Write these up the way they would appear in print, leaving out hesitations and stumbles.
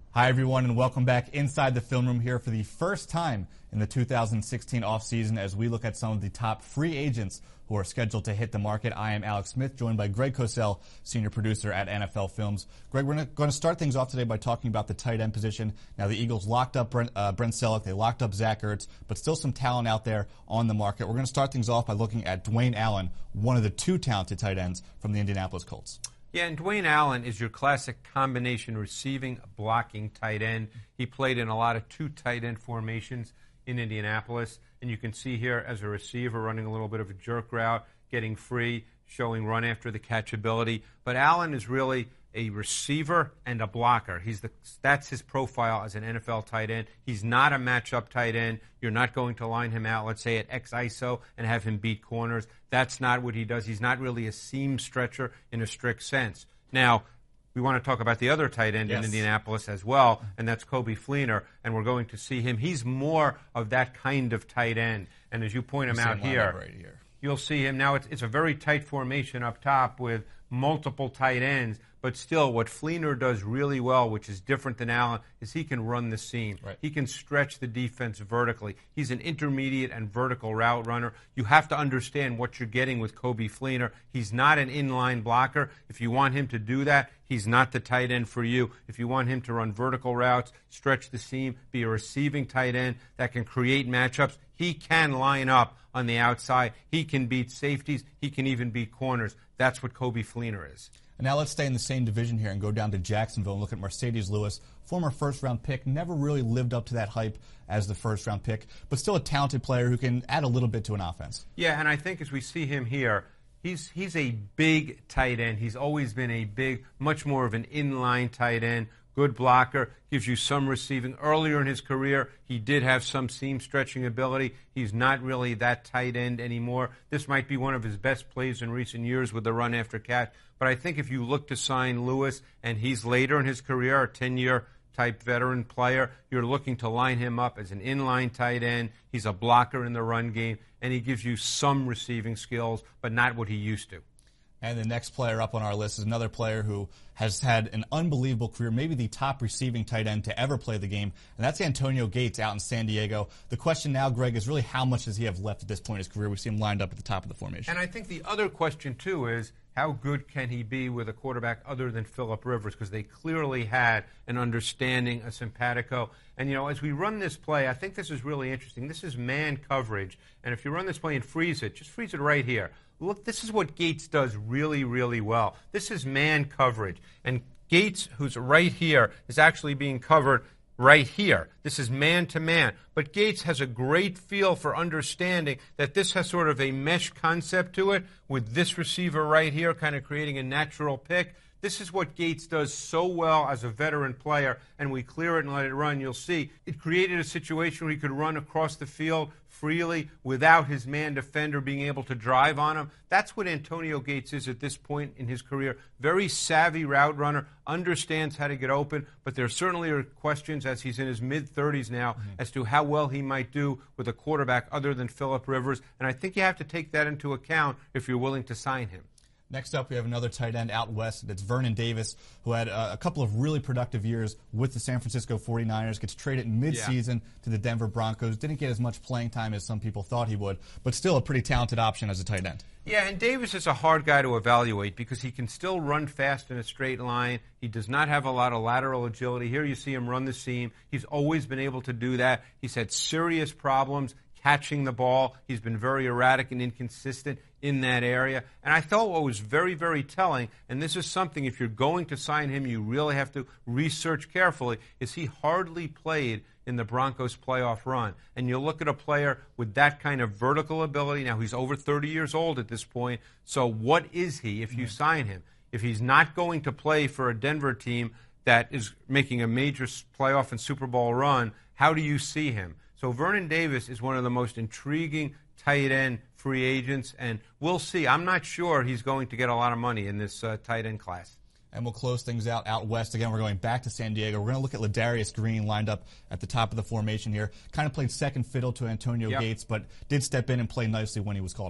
Hi, everyone, and welcome back inside the film room here for the first time in the 2016 offseason as we look at some of the top free agents who are scheduled to hit the market. I am Alex Smith, joined by Greg Cosell, senior producer at NFL Films. Greg, we're going to start things off today by talking about the tight end position. Now, the Eagles locked up Brent Selleck, they locked up Zach Ertz, but still some talent out there on the market. We're going to start things off by looking at Dwayne Allen, one of the two talented tight ends from the Indianapolis Colts. Yeah, and Dwayne Allen is your classic combination receiving, blocking tight end. He played in a lot of two tight end formations in Indianapolis. And you can see here as a receiver running a little bit of a jerk route, getting free, showing run after the catch ability. But Allen is really a receiver and a blocker. That's his profile as an NFL tight end. He's not a matchup tight end. You're not going to line him out, let's say, at X ISO and have him beat corners. That's not what he does. He's not really a seam stretcher in a strict sense. Now, we want to talk about the other tight end in Indianapolis as well, and that's Coby Fleener, and we're going to see him. He's more of that kind of tight end. And as you point him out here, you'll see him. Now, it's a very tight formation up top with multiple tight ends, but still what Fleener does really well, which is different than Allen, is he can run the seam. Right. He can stretch the defense vertically. He's an intermediate and vertical route runner. You have to understand what you're getting with Coby Fleener. He's not an inline blocker. If you want him to do that, he's not the tight end for you. If you want him to run vertical routes, stretch the seam, be a receiving tight end that can create matchups, he can line up on the outside. He can beat safeties. He can even beat corners. That's what Coby Fleener is. And now let's stay in the same division here and go down to Jacksonville and look at Mercedes Lewis, former first-round pick, never really lived up to that hype as the first-round pick, but still a talented player who can add a little bit to an offense. Yeah, and I think as we see him here, he's a big tight end. He's always been a big, much more of an inline tight end. Good blocker, gives you some receiving. Earlier in his career, he did have some seam stretching ability. He's not really that tight end anymore. This might be one of his best plays in recent years with the run after catch. But I think if you look to sign Lewis, and he's later in his career, a 10-year type veteran player, you're looking to line him up as an inline tight end. He's a blocker in the run game, and he gives you some receiving skills, but not what he used to. And the next player up on our list is another player who has had an unbelievable career, maybe the top receiving tight end to ever play the game, and that's Antonio Gates out in San Diego. The question now, Greg, is really how much does he have left at this point in his career? We see him lined up at the top of the formation. And I think the other question, too, is how good can he be with a quarterback other than Phillip Rivers? Because they clearly had an understanding, a simpatico. And, as we run this play, I think this is really interesting. This is man coverage. And if you run this play and freeze it, just freeze it right here. Look, this is what Gates does really, really well. This is man coverage. And Gates, who's right here, is actually being covered right here. This is man-to-man. But Gates has a great feel for understanding that this has sort of a mesh concept to it with this receiver right here kind of creating a natural pick. This is what Gates does so well as a veteran player, and we clear it and let it run. You'll see it created a situation where he could run across the field freely without his man defender being able to drive on him. That's what Antonio Gates is at this point in his career. Very savvy route runner, understands how to get open, but there certainly are questions as he's in his mid-30s now as to how well he might do with a quarterback other than Phillip Rivers, and I think you have to take that into account if you're willing to sign him. Next up, we have another tight end out west. That's Vernon Davis, who had a couple of really productive years with the San Francisco 49ers, gets traded mid-season to the Denver Broncos. Didn't get as much playing time as some people thought he would, but still a pretty talented option as a tight end. Yeah, and Davis is a hard guy to evaluate because he can still run fast in a straight line. He does not have a lot of lateral agility. Here you see him run the seam. He's always been able to do that. He's had serious problems catching the ball. He's been very erratic and inconsistent in that area. And I thought what was very, very telling, and this is something if you're going to sign him you really have to research carefully, is he hardly played in the Broncos playoff run. And you look at a player with that kind of vertical ability. Now he's over 30 years old at this point, so what is he if you sign him? If he's not going to play for a Denver team that is making a major playoff and Super Bowl run, how do you see him? So Vernon Davis is one of the most intriguing tight end free agents, and we'll see. I'm not sure he's going to get a lot of money in this tight end class. And we'll close things out west. Again, we're going back to San Diego. We're going to look at Ladarius Green lined up at the top of the formation here. Kind of played second fiddle to Antonio Gates, but did step in and play nicely when he was called upon.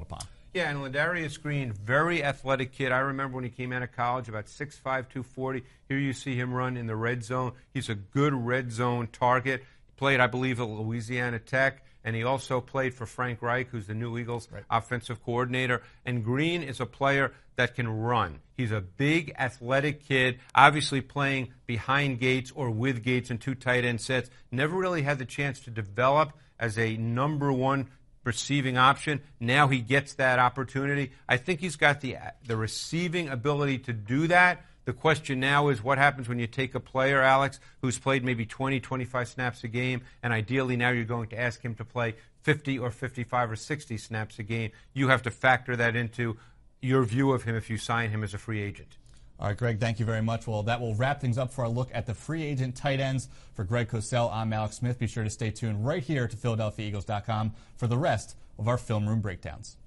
Yeah, and Ladarius Green, very athletic kid. I remember when he came out of college, about 6'5", 240. Here you see him run in the red zone. He's a good red zone target. He played, I believe, at Louisiana Tech, and he also played for Frank Reich, who's the new Eagles offensive coordinator. And Green is a player that can run. He's a big, athletic kid, obviously playing behind Gates or with Gates in two tight end sets. Never really had the chance to develop as a number one receiving option. Now he gets that opportunity. I think he's got the receiving ability to do that. The question now is what happens when you take a player, Alex, who's played maybe 20, 25 snaps a game, and ideally now you're going to ask him to play 50 or 55 or 60 snaps a game. You have to factor that into your view of him if you sign him as a free agent. All right, Greg, thank you very much. Well, that will wrap things up for our look at the free agent tight ends. For Greg Cosell, I'm Alex Smith. Be sure to stay tuned right here to PhiladelphiaEagles.com for the rest of our Film Room Breakdowns.